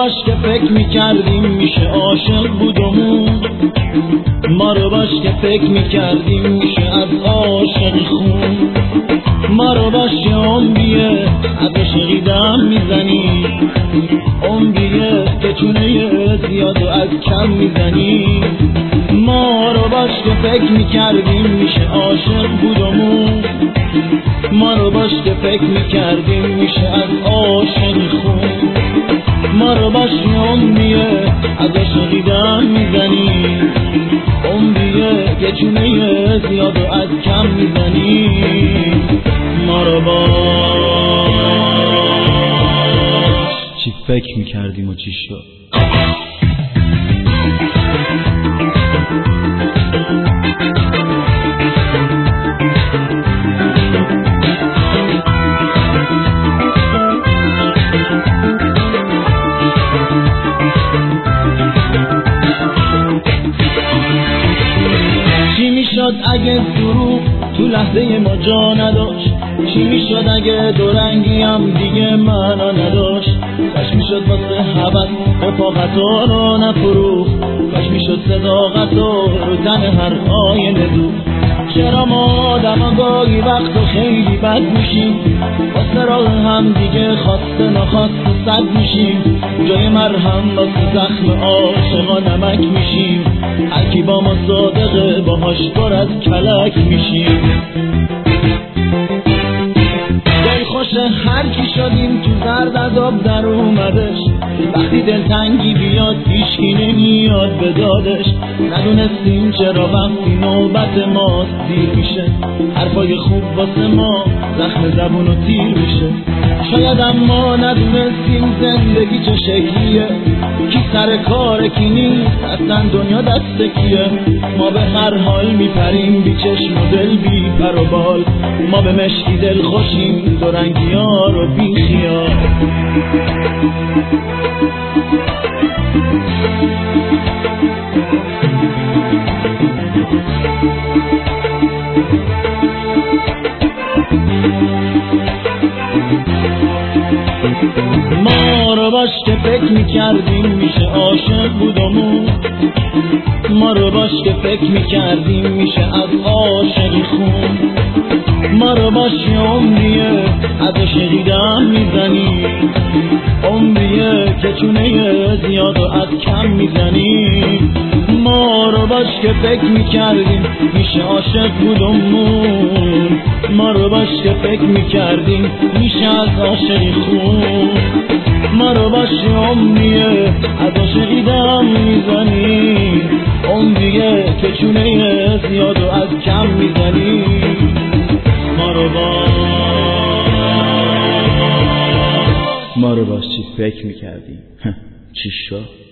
باش که فکر میکردیم میشه عاشق بودمون، ما رو باش که فکر میکردیم میشه از عاشق خون، ما رو باش که عمریه از عشقی دم میزنی، عمریه که چونه زیاد و از کم میزنی، ما رو باش که فکر میکردیم میشه عاشق بودمون، ما رو باش که فکر میکردیم میشه از عاشق خون، ما رو باش که عمریه از عشقی دم میزنی، عمریه که چونه زیاد و از کم میزنی، ما رو باش چی فکر میکردیم و چی شد. چی میشد اگه دروغ تو لحظه ما جا نداشت، چی میشد اگه دورنگی هم دیگه معنا نداشت، کاش میشد واسه هوس رفاقتا رو نفروخت، کاش میشد صداقتا رو تن هر آینه دوخت. چرا ما آدما گاهی وقتا خیلی بد میشیم، واسه راه هم دیگه خواسته نخواسته صد میشیم، جای مرهم واسه زخم عاشقا نمک میشیم، هر کی با ما صادقه باهاش پر از کلک میشیم. دل خوش هر کی شدیم تو زرد از آب در اومدش، وقتی دلتنگی بیاد هیچکی نمیاد به دادش، ندونستیم چرا وقتی نوبت ماست دیر میشه، حرفای خوب واسه ما زخم زبون و تیر میشه. شاید اما ندونستیم زندگی چه شکلیه، کی سر کار کی نیست اصلا دنیا دست کیه، ما به هر حال میپریم بی چشم و دل بی پر و بال، ما به مشکی دل خوشیم دو رنگی ها رو بی خیال. ما رو باش که فکر میکردیم میشه عاشق بودمون، ما رو باش که فکر میکردیم میشه از عاشقی خون، ما رو باش که عمریه از عشقی دم میزنی، عمریه که چونه زیاد و از کم میزنی، ما رو باش که فکر میکردیم میشه عاشق بودمون، ما رو باش که فکر میکردیم میشه از عاشقی خون، ما رو باش که عمریه از عاشقی دم میزنی، عمریه که چونه زیاد و از کم میزنی، ما رو باش چی فکر میکردیم چی شد.